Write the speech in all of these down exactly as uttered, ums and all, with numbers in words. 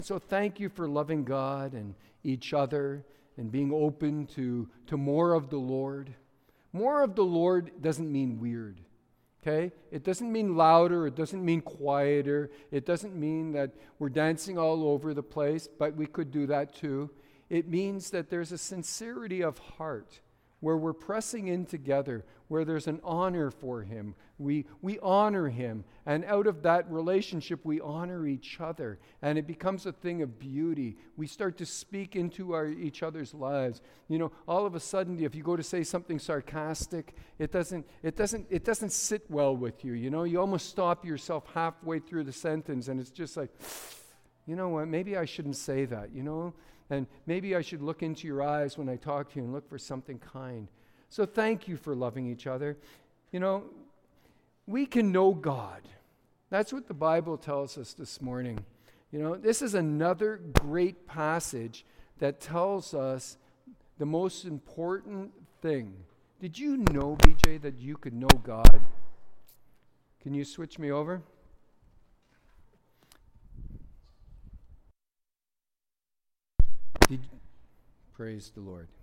So thank you for loving God and each other and being open to, to more of the Lord. More of the Lord doesn't mean weird, okay? It doesn't mean louder. It doesn't mean quieter. It doesn't mean that we're dancing all over the place, but we could do that too. It means that there's a sincerity of heart where we're pressing in together, where there's an honor for Him. We, we honor Him, and out of that relationship, we honor each other, and it becomes a thing of beauty. We start to speak into our each other's lives. You know, all of a sudden, if you go to say something sarcastic, it doesn't, it doesn't, it doesn't sit well with you. You know, you almost stop yourself halfway through the sentence, and it's just like, you know what, maybe I shouldn't say that, you know? And maybe I should look into your eyes when I talk to you and look for something kind. So thank you for loving each other. You know, we can know God. That's what the Bible tells us this morning. You know, this is another great passage that tells us the most important thing. Did you know, B J, that you could know God? Can you switch me over? Did, praise the Lord.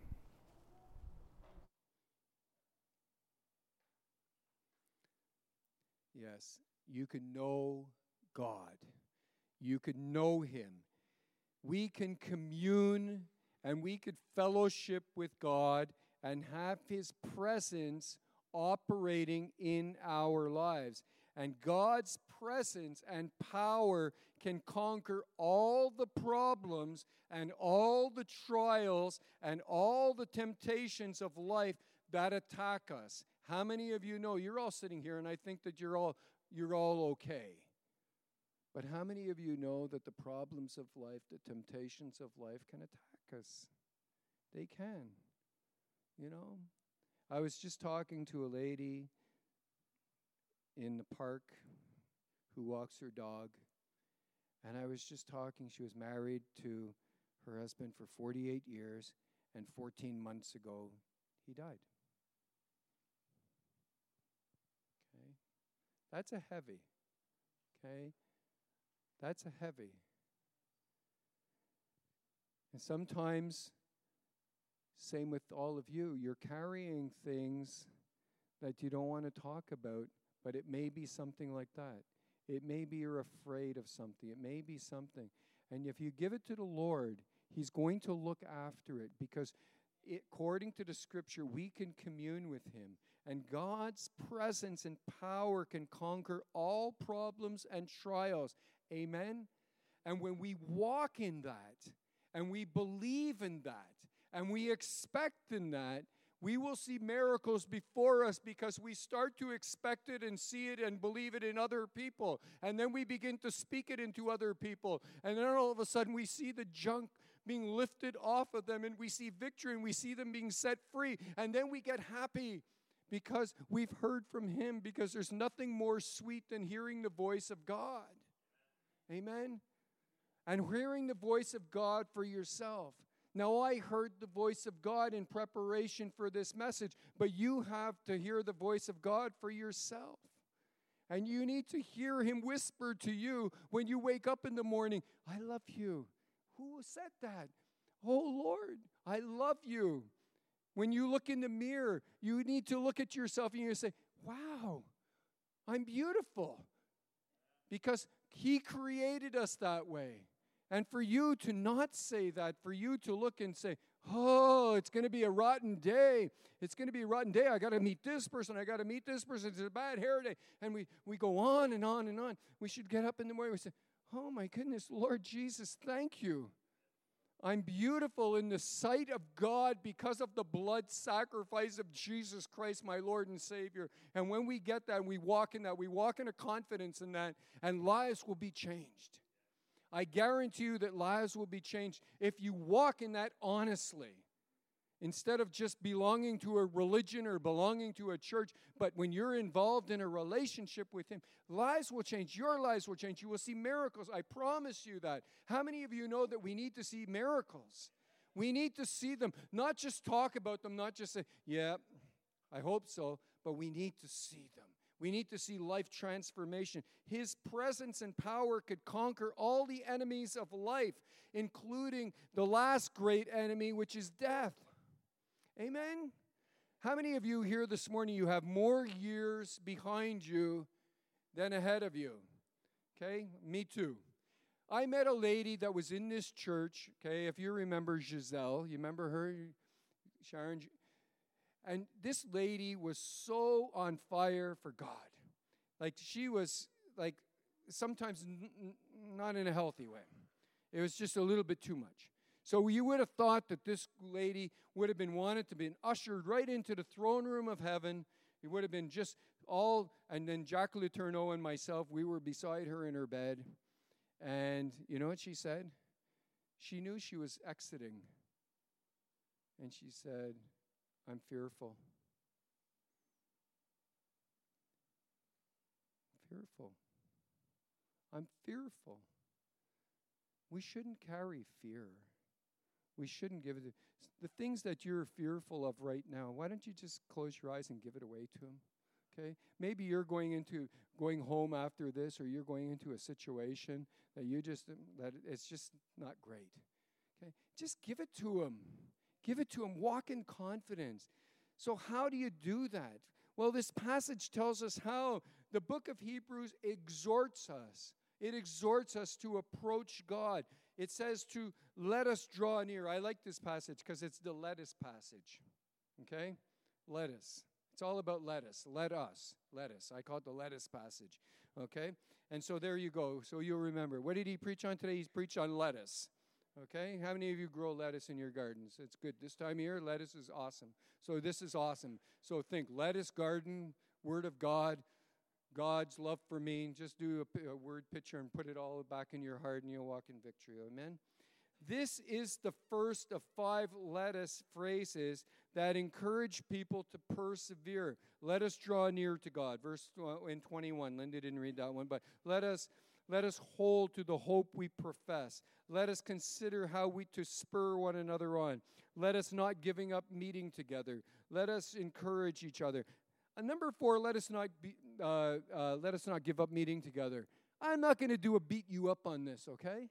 Yes, you can know God. You can know Him. We can commune and we could fellowship with God and have His presence operating in our lives. And God's presence and power can conquer all the problems and all the trials and all the temptations of life that attack us. How many of you know, you're all sitting here and I think that you're all you're all okay. But how many of you know that the problems of life, the temptations of life can attack us? They can. You know, I was just talking to a lady in the park who walks her dog. And I was just talking, she was married to her husband for forty-eight years, and fourteen months ago, he died. Okay? That's a heavy. Okay? That's a heavy. And sometimes, same with all of you, you're carrying things that you don't want to talk about, but it may be something like that. It may be you're afraid of something. It may be something. And if you give it to the Lord, He's going to look after it, because it, according to the Scripture, we can commune with Him. And God's presence and power can conquer all problems and trials. Amen? And when we walk in that, and we believe in that, and we expect in that, we will see miracles before us, because we start to expect it and see it and believe it in other people. And then we begin to speak it into other people. And then all of a sudden we see the junk being lifted off of them, and we see victory, and we see them being set free. And then we get happy because we've heard from Him, because there's nothing more sweet than hearing the voice of God. Amen? And hearing the voice of God for yourself. Now, I heard the voice of God in preparation for this message, but you have to hear the voice of God for yourself. And you need to hear Him whisper to you when you wake up in the morning, I love you. Who said that? Oh, Lord, I love you. When you look in the mirror, you need to look at yourself and you say, wow, I'm beautiful. Because He created us that way. And for you to not say that, for you to look and say, oh, it's going to be a rotten day. It's going to be a rotten day. I got to meet this person. I got to meet this person. It's a bad hair day. And we, we go on and on and on. We should get up in the morning and say, oh, my goodness, Lord Jesus, thank you. I'm beautiful in the sight of God because of the blood sacrifice of Jesus Christ, my Lord and Savior. And when we get that and we walk in that, we walk in a confidence in that, and lives will be changed. I guarantee you that lives will be changed if you walk in that honestly. Instead of just belonging to a religion or belonging to a church, but when you're involved in a relationship with Him, lives will change. Your lives will change. You will see miracles. I promise you that. How many of you know that we need to see miracles? We need to see them, not just talk about them, not just say, yeah, I hope so, but we need to see them. We need to see life transformation. His presence and power could conquer all the enemies of life, including the last great enemy, which is death. Amen? How many of you here this morning, you have more years behind you than ahead of you? Okay? Me too. I met a lady that was in this church, okay? If you remember Giselle, you remember her? Sharon? And this lady was so on fire for God. Like, she was, like, sometimes n- n- not in a healthy way. It was just a little bit too much. So you would have thought that this lady would have been wanted to be ushered right into the throne room of heaven. It would have been just all, and then Jacques Letourneau and myself, we were beside her in her bed. And you know what she said? She knew she was exiting. And she said, I'm fearful. Fearful. I'm fearful. We shouldn't carry fear. We shouldn't give it. The things that you're fearful of right now, why don't you just close your eyes and give it away to him? Okay? Maybe you're going into going home after this, or you're going into a situation that you just that it's just not great. Okay? Just give it to him. Give it to him. Walk in confidence. So how do you do that? Well, this passage tells us how. The book of Hebrews exhorts us. It exhorts us to approach God. It says to let us draw near. I like this passage because it's the let us passage. Okay? Let us. It's all about let us. Let us. Let us. I call it the let us passage. Okay? And so there you go. So you'll remember. What did he preach on today? He's preached on lettuce. Okay? How many of you grow lettuce in your gardens? It's good. This time of year, lettuce is awesome. So this is awesome. So think lettuce garden, Word of God, God's love for me. Just do a, a word picture and put it all back in your heart and you'll walk in victory. Amen? This is the first of five let us phrases that encourage people to persevere. Let us draw near to God. Verse in twenty-one. Linda didn't read that one, but let us let us hold to the hope we profess. Let us consider how we to spur one another on. Let us not giving up meeting together. Let us encourage each other. And number four, let us not be, uh, uh, let us not give up meeting together. I'm not going to do a beat you up on this, okay?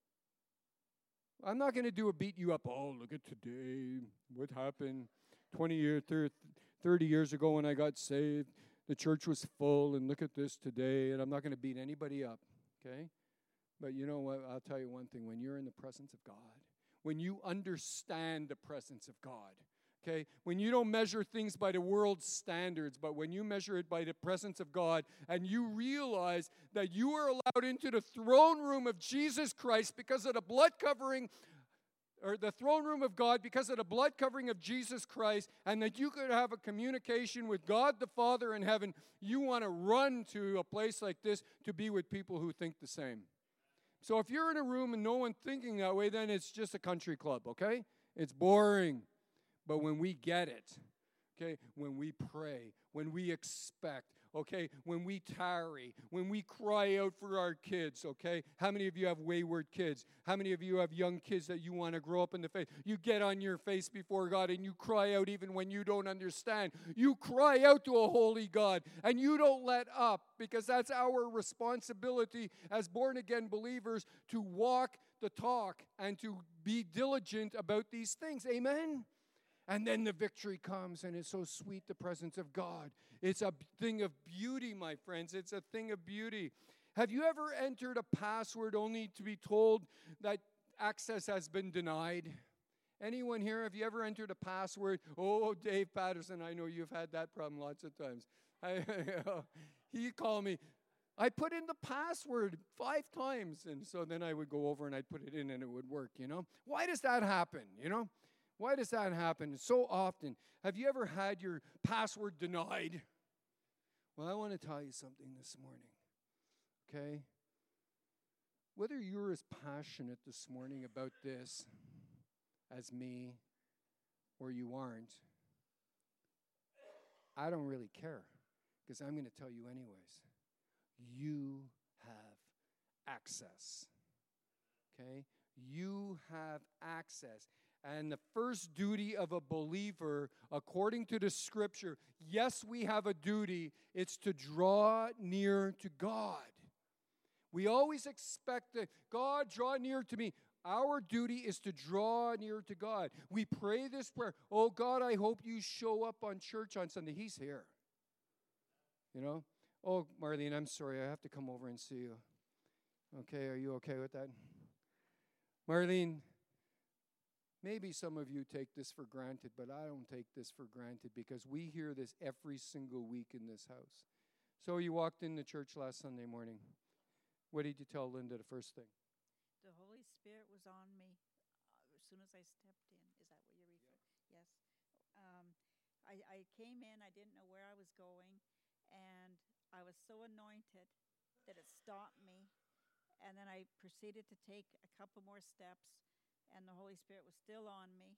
I'm not going to do a beat you up. Oh, look at today. What happened twenty years, thirty years ago when I got saved? The church was full, and look at this today. And I'm not going to beat anybody up, okay? But you know what? I'll tell you one thing. When you're in the presence of God, when you understand the presence of God, okay, when you don't measure things by the world's standards, but when you measure it by the presence of God, and you realize that you are allowed into the throne room of Jesus Christ because of the blood covering, or the throne room of God because of the blood covering of Jesus Christ, and that you could have a communication with God the Father in heaven, you want to run to a place like this to be with people who think the same. So if you're in a room and no one's thinking that way, then it's just a country club, okay? It's boring. But when we get it, okay, when we pray, when we expect, okay, when we tarry, when we cry out for our kids, okay? How many of you have wayward kids? How many of you have young kids that you want to grow up in the faith? You get on your face before God and you cry out even when you don't understand. You cry out to a holy God and you don't let up, because that's our responsibility as born-again believers to walk the talk and to be diligent about these things. Amen? And then the victory comes, and it's so sweet, the presence of God. It's a thing of beauty, my friends. It's a thing of beauty. Have you ever entered a password only to be told that access has been denied? Anyone here, have you ever entered a password? Oh, Dave Patterson, I know you've had that problem lots of times. I, he called me. I put in the password five times, and so then I would go over and I'd put it in and it would work, you know? Why does that happen, you know? Why does that happen so often? Have you ever had your password denied? Well, I want to tell you something this morning, okay? Whether you're as passionate this morning about this as me or you aren't, I don't really care, because I'm going to tell you anyways. You have access, okay? You have access. And the first duty of a believer, according to the scripture, yes, we have a duty. It's to draw near to God. We always expect that God draw near to me. Our duty is to draw near to God. We pray this prayer. Oh, God, I hope you show up on church on Sunday. He's here. You know? Oh, Marlene, I'm sorry. I have to come over and see you. Okay, are you okay with that? Marlene, maybe some of you take this for granted, but I don't take this for granted because we hear this every single week in this house. So you walked into church last Sunday morning. What did you tell Linda the first thing? The Holy Spirit was on me uh, as soon as I stepped in. Is that what you're referring? Yes. Um, I, I came in, I didn't know where I was going, and I was so anointed that it stopped me. And then I proceeded to take a couple more steps, and the Holy Spirit was still on me.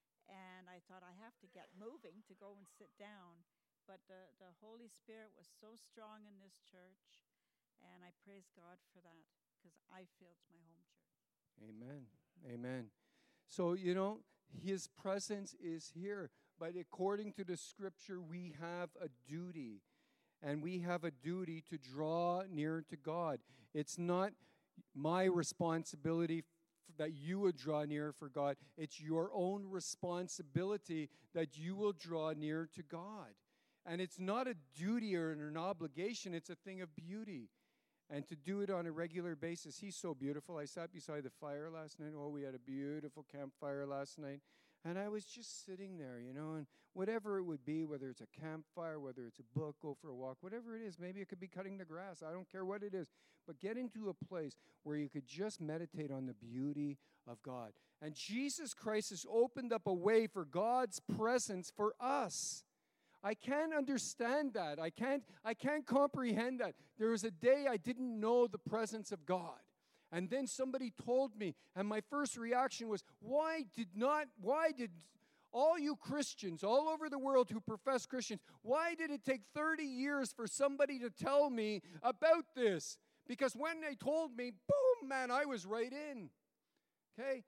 And I thought, I have to get moving to go and sit down. But the, the Holy Spirit was so strong in this church, and I praise God for that, because I feel it's my home church. Amen. Amen. So, you know, his presence is here. But according to the scripture, we have a duty. And we have a duty to draw near to God. It's not my responsibility f- that you would draw near for God. It's your own responsibility that you will draw near to God. And it's not a duty or an obligation. It's a thing of beauty. And to do it on a regular basis. He's so beautiful. I sat beside the fire last night. Oh, we had a beautiful campfire last night. And I was just sitting there, you know, and whatever it would be, whether it's a campfire, whether it's a book, go for a walk, whatever it is, maybe it could be cutting the grass. I don't care what it is. But get into a place where you could just meditate on the beauty of God. And Jesus Christ has opened up a way for God's presence for us. I can't understand that. I can't, I can't comprehend that. There was a day I didn't know the presence of God. And then somebody told me, and my first reaction was, why did not, why did all you Christians all over the world who profess Christians, why did it take thirty years for somebody to tell me about this? Because when they told me, boom, man, I was right in. Okay?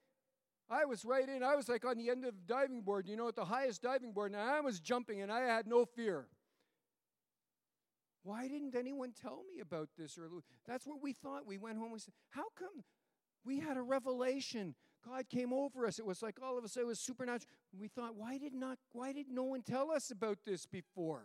I was right in. I was like on the end of the diving board, you know, at the highest diving board, and I was jumping, and I had no fear. Why didn't anyone tell me about this? Or that's what we thought. We went home, we said, how come we had a revelation? God came over us. It was like all of a sudden it was supernatural. We thought, why did not, why did no one tell us about this before?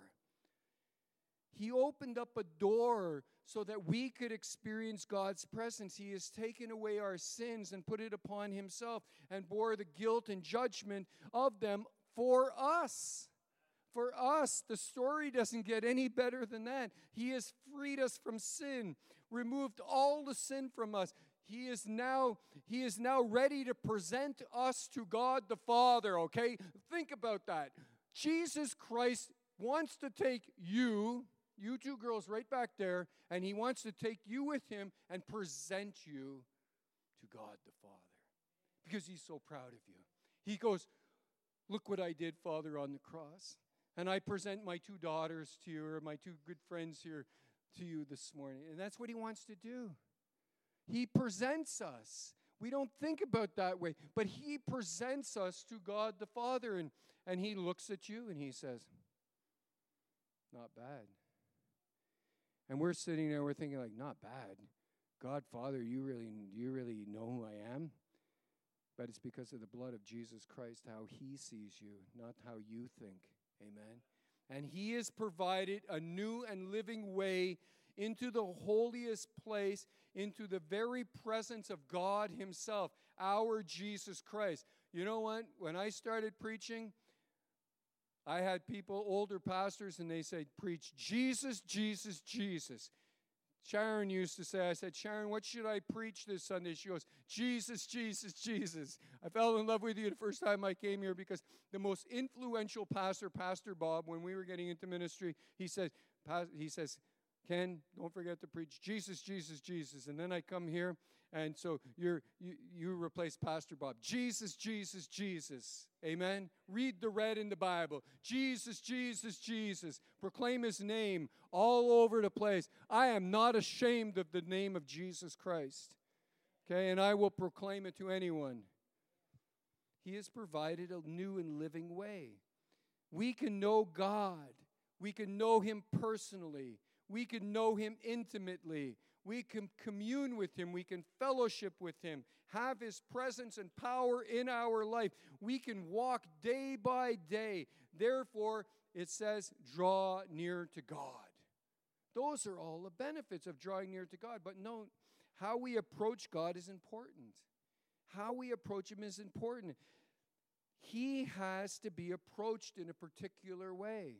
He opened up a door so that we could experience God's presence. He has taken away our sins and put it upon himself and bore the guilt and judgment of them for us. For us, the story doesn't get any better than that. He has freed us from sin, removed all the sin from us. He is now, he is now ready to present us to God the Father, okay? Think about that. Jesus Christ wants to take you, you two girls right back there, and he wants to take you with him and present you to God the Father because he's so proud of you. He goes, look what I did, Father, on the cross. And I present my two daughters to you, or my two good friends here to you this morning. And that's what he wants to do. He presents us. We don't think about that way, but he presents us to God the Father. And, and he looks at you and he says, not bad. And we're sitting there, we're thinking like, not bad. God, Father, you really, you really know who I am? But it's because of the blood of Jesus Christ, how he sees you, not how you think. Amen. And he has provided a new and living way into the holiest place, into the very presence of God himself, our Jesus Christ. You know what? When I started preaching, I had people, older pastors, and they said, preach Jesus, Jesus, Jesus. Sharon used to say, I said, Sharon, what should I preach this Sunday? She goes, Jesus, Jesus, Jesus. I fell in love with you the first time I came here because the most influential pastor, Pastor Bob, when we were getting into ministry, he said, he says, Ken, don't forget to preach Jesus, Jesus, Jesus. And then I come here, and so you're, you you replace Pastor Bob. Jesus, Jesus, Jesus. Amen? Read the red in the Bible. Jesus, Jesus, Jesus. Proclaim his name all over the place. I am not ashamed of the name of Jesus Christ. Okay? And I will proclaim it to anyone. He has provided a new and living way. We can know God. We can know Him personally. We can know Him intimately. We can commune with Him. We can fellowship with Him. Have His presence and power in our life. We can walk day by day. Therefore, it says, draw near to God. Those are all the benefits of drawing near to God. But no, how we approach God is important. How we approach Him is important. He has to be approached in a particular way.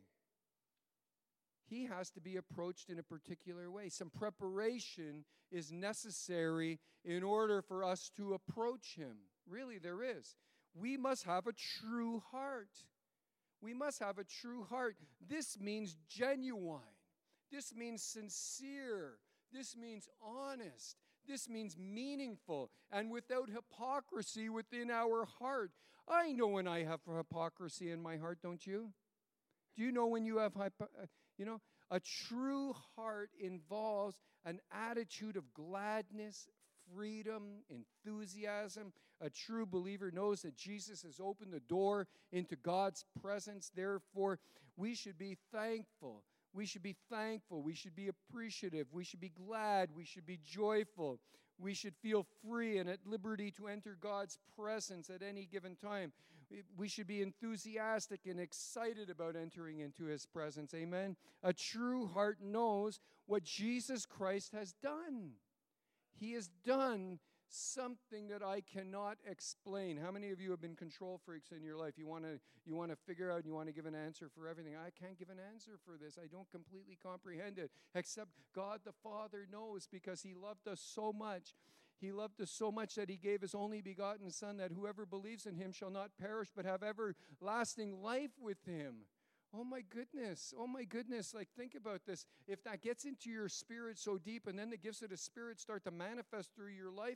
He has to be approached in a particular way. Some preparation is necessary in order for us to approach Him. Really, there is. We must have a true heart. We must have a true heart. This means genuine. This means sincere. This means honest. This means meaningful and without hypocrisy within our heart. I know when I have hypocrisy in my heart, don't you? Do you know when you have hypo- you know, a true heart involves an attitude of gladness, freedom, enthusiasm. A true believer knows that Jesus has opened the door into God's presence. Therefore, we should be thankful. We should be thankful. We should be appreciative. We should be glad. We should be joyful. We should feel free and at liberty to enter God's presence at any given time. We should be enthusiastic and excited about entering into His presence. Amen. A true heart knows what Jesus Christ has done. He has done something that I cannot explain. How many of you have been control freaks in your life? You want to you want to figure out and you want to give an answer for everything. I can't give an answer for this. I don't completely comprehend it, except God the Father knows, because He loved us so much. He loved us so much that He gave His only begotten Son, that whoever believes in Him shall not perish but have everlasting life with Him. Oh my goodness, oh my goodness, like think about this. If that gets into your spirit so deep and then the gifts of the Spirit start to manifest through your life,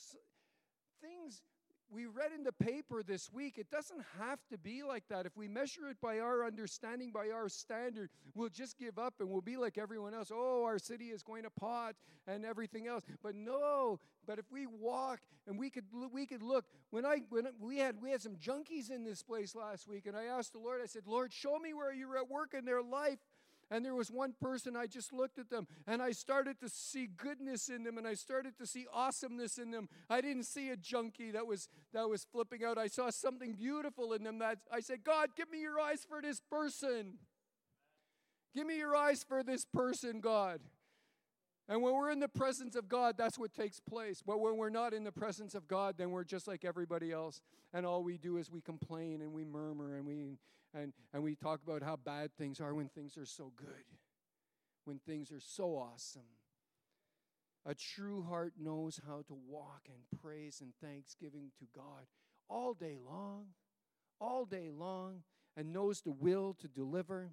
things we read in the paper this week, it doesn't have to be like that. If we measure it by our understanding, by our standard, we'll just give up and we'll be like everyone else. Oh, our city is going to pot and everything else. But no, but if we walk and we could we could look, when I when we had we had some junkies in this place last week, and I asked the Lord, I said, Lord, show me where you're at work in their life. And there was one person, I just looked at them, and I started to see goodness in them, and I started to see awesomeness in them. I didn't see a junkie that was that was flipping out. I saw something beautiful in them. That I said, God, give me your eyes for this person. Give me your eyes for this person, God. And when we're in the presence of God, that's what takes place. But when we're not in the presence of God, then we're just like everybody else. And all we do is we complain and we murmur and we and, and we talk about how bad things are when things are so good, when things are so awesome. A true heart knows how to walk in praise and thanksgiving to God all day long, all day long, and knows the will to deliver.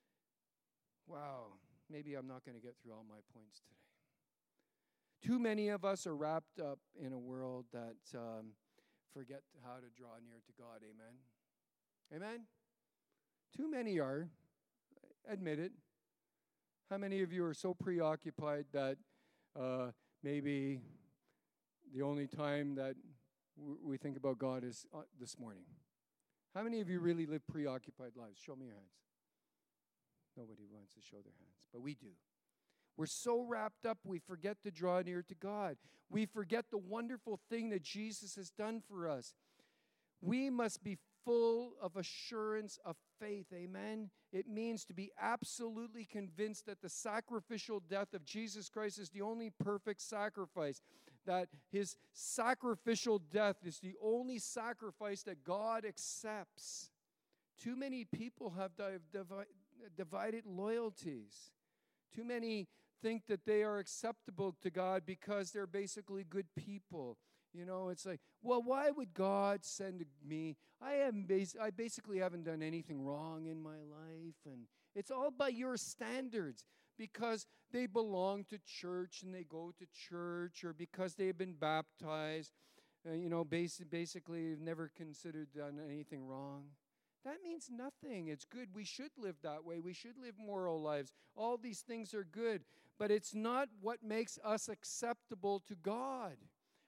Wow, maybe I'm not going to get through all my points today. Too many of us are wrapped up in a world that um, forget how to draw near to God. Amen? Amen? Too many are. Admit it. How many of you are so preoccupied that uh, maybe the only time that w- we think about God is uh, this morning? How many of you really live preoccupied lives? Show me your hands. Nobody wants to show their hands, but we do. We're so wrapped up, we forget to draw near to God. We forget the wonderful thing that Jesus has done for us. We must be full of assurance of faith, amen? It means to be absolutely convinced that the sacrificial death of Jesus Christ is the only perfect sacrifice, that His sacrificial death is the only sacrifice that God accepts. Too many people have div- divi- divided loyalties. Too many think that they are acceptable to God because they're basically good people. You know, it's like, well, why would God send me? I am bas- I basically haven't done anything wrong in my life, and it's all by your standards, because they belong to church and they go to church, or because they've been baptized. Uh, you know, bas- basically never considered done anything wrong. That means nothing. It's good. We should live that way. We should live moral lives. All these things are good, but it's not what makes us acceptable to God.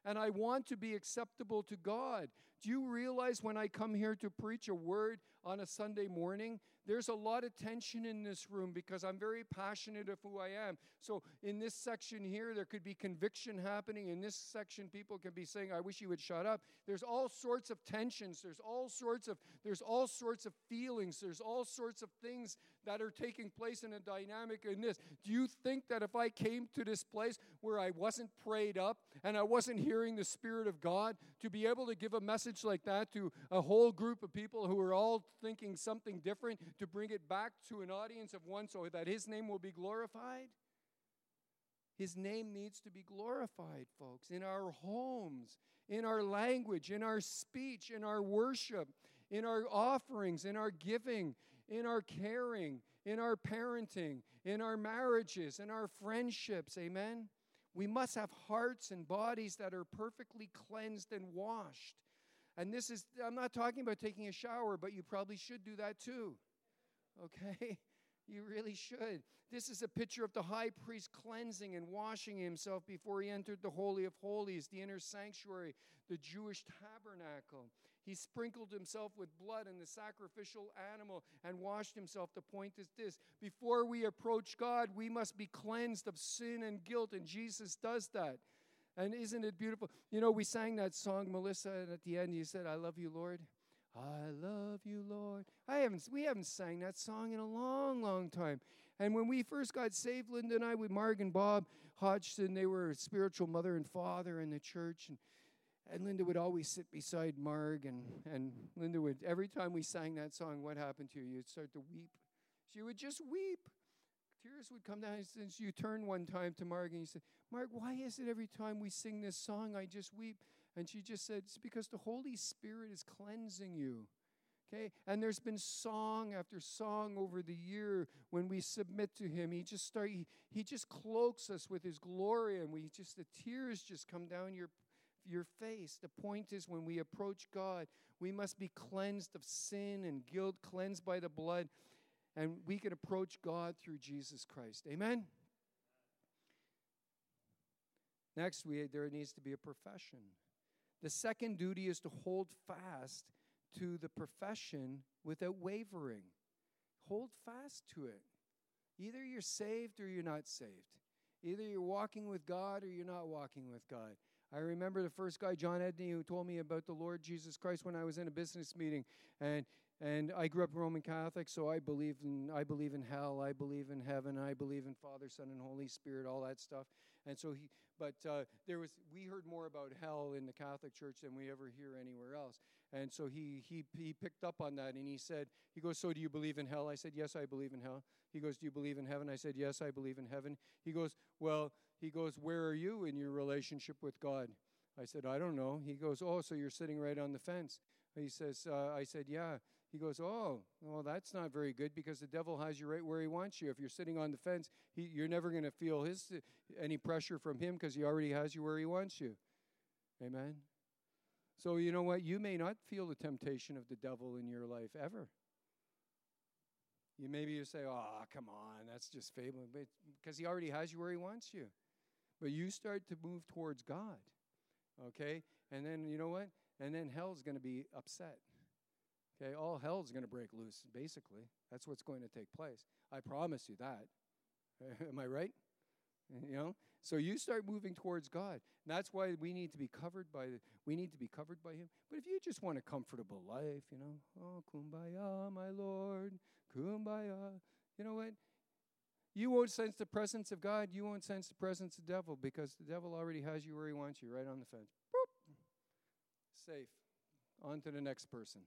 and I want to be acceptable to God. Do you realize when I come here to preach a word on a Sunday morning, there's a lot of tension in this room because I'm very passionate of who I am. So in this section here, there could be conviction happening. In this section, people can be saying, I wish you would shut up. There's all sorts of tensions. There's all sorts of, there's all sorts of feelings. There's all sorts of things that are taking place in a dynamic in this. Do you think that if I came to this place where I wasn't prayed up and I wasn't hearing the Spirit of God, to be able to give a message like that to a whole group of people who are all thinking something different, to bring it back to an audience of one so that His name will be glorified? His name needs to be glorified, folks, in our homes, in our language, in our speech, in our worship, in our offerings, in our giving, in our caring, in our parenting, in our marriages, in our friendships. Amen? We must have hearts and bodies that are perfectly cleansed and washed. And this is, I'm not talking about taking a shower, but you probably should do that too. Okay? You really should. This is a picture of the high priest cleansing and washing himself before he entered the Holy of Holies, the inner sanctuary, the Jewish tabernacle. He sprinkled himself with blood and the sacrificial animal and washed himself. The point is this: before we approach God, we must be cleansed of sin and guilt, and Jesus does that. And isn't it beautiful? You know, we sang that song, Melissa, and at the end you said, I love you, Lord. I love you, Lord. I haven't, we haven't sang that song in a long, long time. And when we first got saved, Linda and I, with Marg and Bob Hodgson, they were a spiritual mother and father in the church. And, and Linda would always sit beside Marg. And, and Linda would, every time we sang that song, what happened to you? You'd start to weep. She would just weep. Tears would come down. And you turned one time to Marg and you said, Marg, why is it every time we sing this song, I just weep? And she just said, it's because the Holy Spirit is cleansing you. Okay? And there's been song after song over the year when we submit to Him. He just start, he, he just cloaks us with His glory, and we just, the tears just come down your, your face. The point is, when we approach God, we must be cleansed of sin and guilt, cleansed by the blood, and we can approach God through Jesus Christ. Amen? Next, we, there needs to be a profession. The second duty is to hold fast to the profession without wavering. Hold fast to it. Either you're saved or you're not saved. Either you're walking with God or you're not walking with God. I remember the first guy, John Edney, who told me about the Lord Jesus Christ when I was in a business meeting. And and I grew up Roman Catholic, so I believe in I believe in hell, I believe in heaven, I believe in Father, Son, and Holy Spirit, all that stuff. And so he, but uh, there was, we heard more about hell in the Catholic Church than we ever hear anywhere else. And so he he he picked up on that, and he said, he goes, so do you believe in hell? I said, yes, I believe in hell. He goes, do you believe in heaven? I said, yes, I believe in heaven. He goes, well, he goes, where are you in your relationship with God? I said, I don't know. He goes, oh, so you're sitting right on the fence. He says, uh, I said, yeah. He goes, oh, well, that's not very good, because the devil has you right where he wants you. If you're sitting on the fence, he, you're never going to feel his uh, any pressure from him, because he already has you where he wants you. Amen? So you know what? You may not feel the temptation of the devil in your life ever. You maybe you say, oh, come on, that's just fable, because he already has you where he wants you. But you start to move towards God, okay? And then, you know what? And then hell's going to be upset. Okay, all hell's going to break loose, basically. That's what's going to take place. I promise you that. Am I right? You know? So you start moving towards God. And that's why we need to be covered by the, we need to be covered by Him. But if you just want a comfortable life, you know, oh, kumbaya, my Lord, kumbaya. You know what? You won't sense the presence of God. You won't sense the presence of the devil, because the devil already has you where he wants you, right on the fence. Boop. Safe. On to the next person.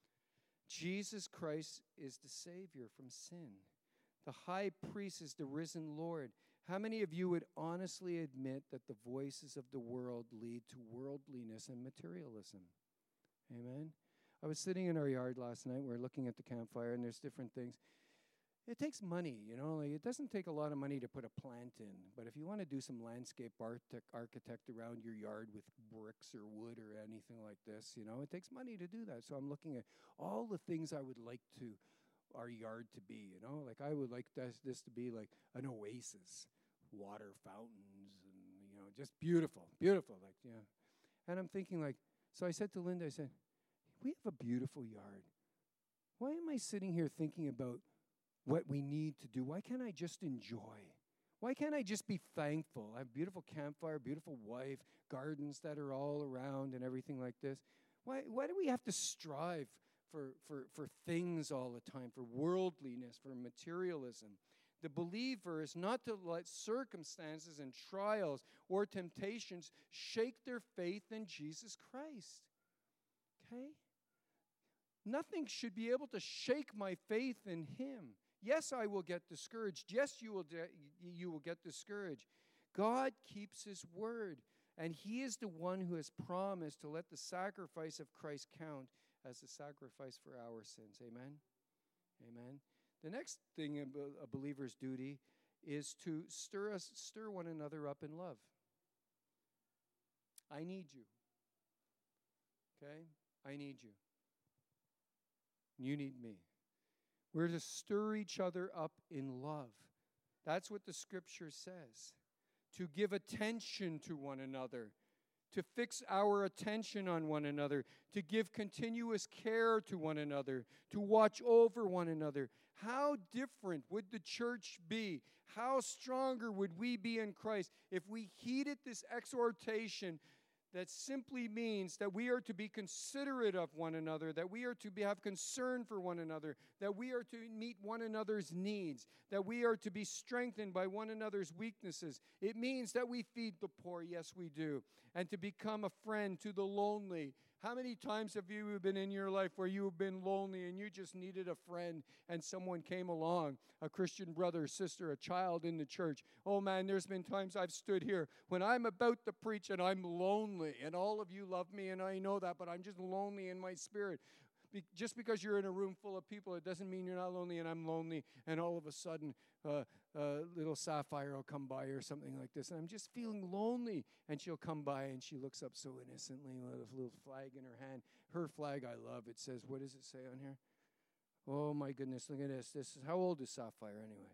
Jesus Christ is the Savior from sin. The high priest is the risen Lord. How many of you would honestly admit that the voices of the world lead to worldliness and materialism? Amen? I was sitting in our yard last night. We were looking at the campfire, and there's different things. It takes money, you know. Like, it doesn't take a lot of money to put a plant in. But if you want to do some landscape architect, architect around your yard with bricks or wood or anything like this, you know, it takes money to do that. So I'm looking at all the things I would like to our yard to be, you know. Like, I would like this, this to be like an oasis, water fountains, and, you know, just beautiful, beautiful. Like, yeah. And I'm thinking like, so I said to Linda, I said, we have a beautiful yard. Why am I sitting here thinking about what we need to do? Why can't I just enjoy? Why can't I just be thankful? I have a beautiful campfire, beautiful wife, gardens that are all around and everything like this. Why, why do we have to strive for, for, for things all the time, for worldliness, for materialism? The believer is not to let circumstances and trials or temptations shake their faith in Jesus Christ. Okay? Nothing should be able to shake my faith in him. Yes, I will get discouraged. Yes, you will de- you will get discouraged. God keeps his word, and he is the one who has promised to let the sacrifice of Christ count as a sacrifice for our sins. Amen? Amen. The next thing a, a believer's duty is to stir us, stir one another up in love. I need you. Okay? I need you. You need me. We're to stir each other up in love. That's what the scripture says. To give attention to one another. To fix our attention on one another. To give continuous care to one another. To watch over one another. How different would the church be? How stronger would we be in Christ if we heeded this exhortation that simply means that we are to be considerate of one another, that we are to be, have concern for one another, that we are to meet one another's needs, that we are to be strengthened by one another's weaknesses. It means that we feed the poor, yes we do, and to become a friend to the lonely. How many times have you been in your life where you have been lonely and you just needed a friend and someone came along, a Christian brother, sister, a child in the church? Oh man, there's been times I've stood here when I'm about to preach and I'm lonely, and all of you love me and I know that, but I'm just lonely in my spirit. Be- just because you're in a room full of people, it doesn't mean you're not lonely, and I'm lonely, and all of a sudden uh, uh, little Sapphire will come by or something like this, and I'm just feeling lonely, and she'll come by, and she looks up so innocently with a little flag in her hand. Her flag I love. It says, what does it say on here? Oh, my goodness, look at this. This is, how old is Sapphire anyways?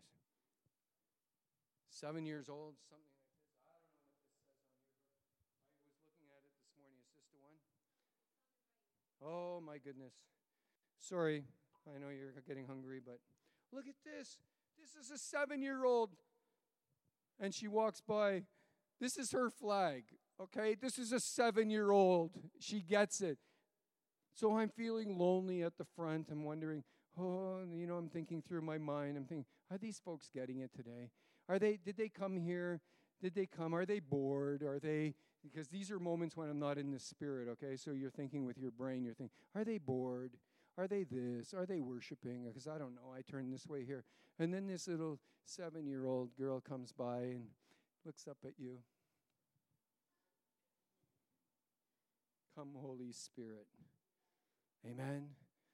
Seven years old, something like this. I don't know what this says on here, but I was looking at it this morning. Is this the one? Oh, my goodness. Sorry, I know you're getting hungry, but look at this. This is a seven-year-old, and she walks by. This is her flag, okay? This is a seven-year-old. She gets it. So I'm feeling lonely at the front. I'm wondering, oh, you know, I'm thinking through my mind. I'm thinking, are these folks getting it today? Are they, did they come here? Did they come? Are they bored? Are they... Because these are moments when I'm not in the spirit, okay? So you're thinking with your brain, you're thinking, are they bored? Are they this? Are they worshiping? Because I don't know. I turn this way here. And then this little seven-year-old girl comes by and looks up at you. Come, Holy Spirit. Amen.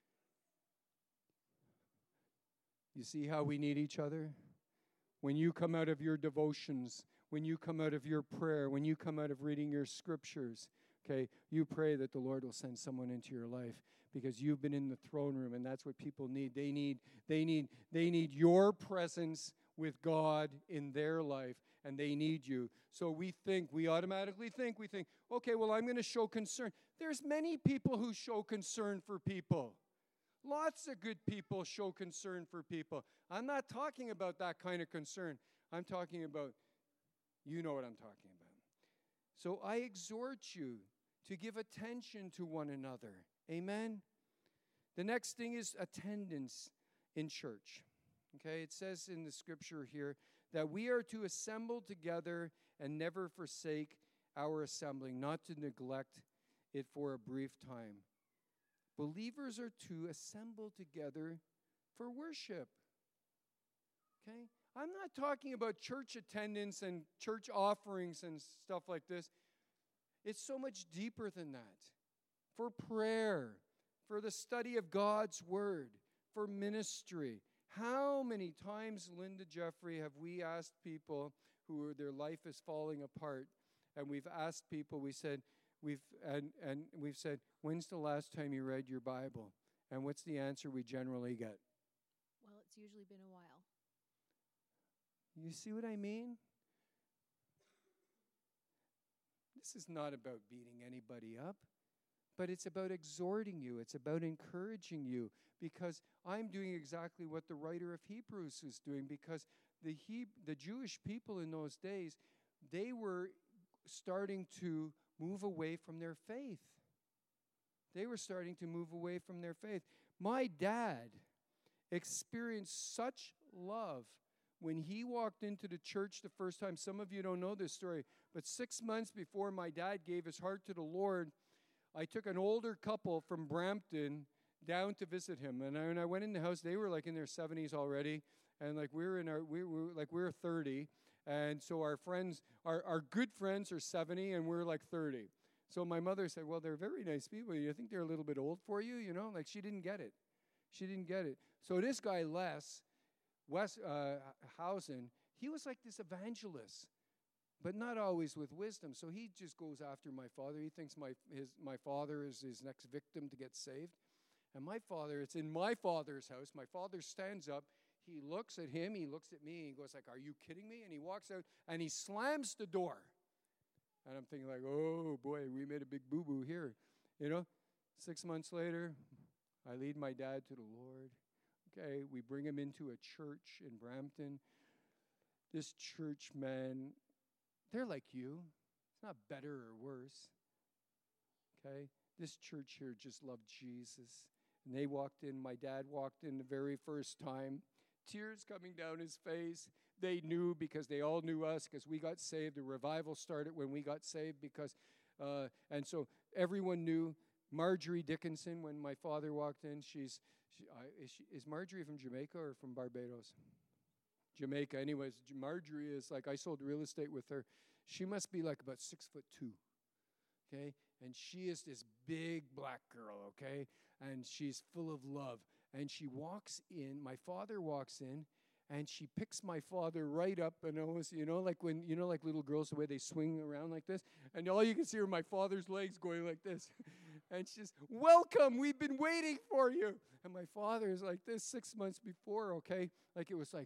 You see how we need each other? When you come out of your devotions, when you come out of your prayer, when you come out of reading your scriptures, okay, you pray that the Lord will send someone into your life because you've been in the throne room, and that's what people need. They need, they need, they need your presence with God in their life, and they need you. So we think, we automatically think, we think, okay, well, I'm going to show concern. There's many people who show concern for people. Lots of good people show concern for people. I'm not talking about that kind of concern. I'm talking about, you know what I'm talking about. So I exhort you to give attention to one another. Amen? The next thing is attendance in church. Okay, it says in the scripture here that we are to assemble together and never forsake our assembling, not to neglect it for a brief time. Believers are to assemble together for worship. Okay? I'm not talking about church attendance and church offerings and stuff like this. It's so much deeper than that. For prayer, for the study of God's word, for ministry. How many times, Linda Jeffrey, have we asked people who are, their life is falling apart, and we've asked people, we said, we've and, and we've said, when's the last time you read your Bible? And what's the answer we generally get? Well, it's usually been a while. You see what I mean? This is not about beating anybody up, but it's about exhorting you. It's about encouraging you, because I'm doing exactly what the writer of Hebrews is doing, because the he- the Jewish people in those days, they were starting to move away from their faith. They were starting to move away from their faith. My dad experienced such love when he walked into the church the first time. Some of you don't know this story, but six months before my dad gave his heart to the Lord, I took an older couple from Brampton down to visit him. And I, when I went in the house, they were like in their seventies already, and like we were in our we were like we were thirty, and so our friends, our our good friends, are seventy, and we're like thirty. So my mother said, "Well, they're very nice people. You think they're a little bit old for you? You know, like she didn't get it. She didn't get it." So this guy Les, Wes uh, Housen, he was like this evangelist, but not always with wisdom. So he just goes after my father. He thinks my his my father is his next victim to get saved. And my father, it's in my father's house. My father stands up. He looks at him. He looks at me. And he goes like, "Are you kidding me?" And he walks out and he slams the door. And I'm thinking like, "Oh boy, we made a big boo-boo here." You know, six months later, I lead my dad to the Lord. Okay, we bring him into a church in Brampton. This church, man, they're like you. It's not better or worse. Okay, this church here just loved Jesus. And they walked in. My dad walked in the very first time. Tears coming down his face. They knew, because they all knew us, because we got saved. The revival started when we got saved, because, uh, and so everyone knew Marjorie Dickinson. When my father walked in, she's, she, I, is, she, is Marjorie from Jamaica or from Barbados? Jamaica. Anyways, Marjorie is like, I sold real estate with her. She must be like about six foot two, okay? And she is this big black girl, okay? And she's full of love. And she walks in, my father walks in, and she picks my father right up, and almost, you know, like when, you know, like little girls, the way they swing around like this, and all you can see are my father's legs going like this. And she's, "Welcome, we've been waiting for you." And my father is like this six months before, okay? Like it was like,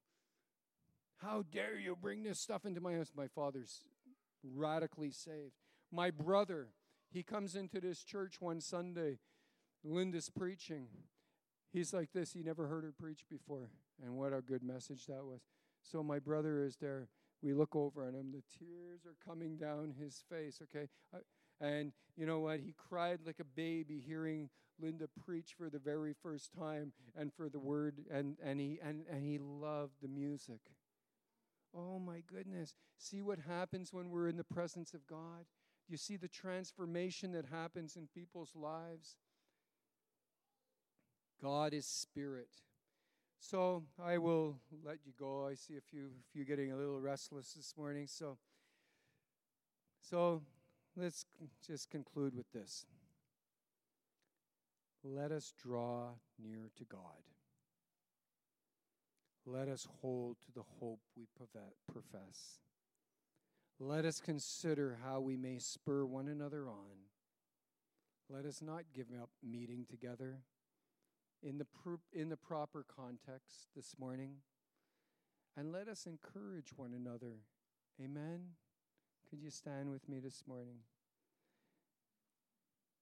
"How dare you bring this stuff into my house?" My father's radically saved. My brother, he comes into this church one Sunday. Linda's preaching. He's like this. He never heard her preach before. And what a good message that was. So my brother is there. We look over at him. The tears are coming down his face, okay? Uh, and you know what? He cried like a baby hearing Linda preach for the very first time, and for the word, and, and, he, and, and he loved the music. Oh my goodness. See what happens when we're in the presence of God? You see the transformation that happens in people's lives? God is spirit. So I will let you go. I see a few few getting a little restless this morning. So, so let's just conclude with this. Let us draw near to God. Let us hold to the hope we profess. Let us consider how we may spur one another on. Let us not give up meeting together in the pr- in the proper context this morning. And let us encourage one another. Amen? Could you stand with me this morning?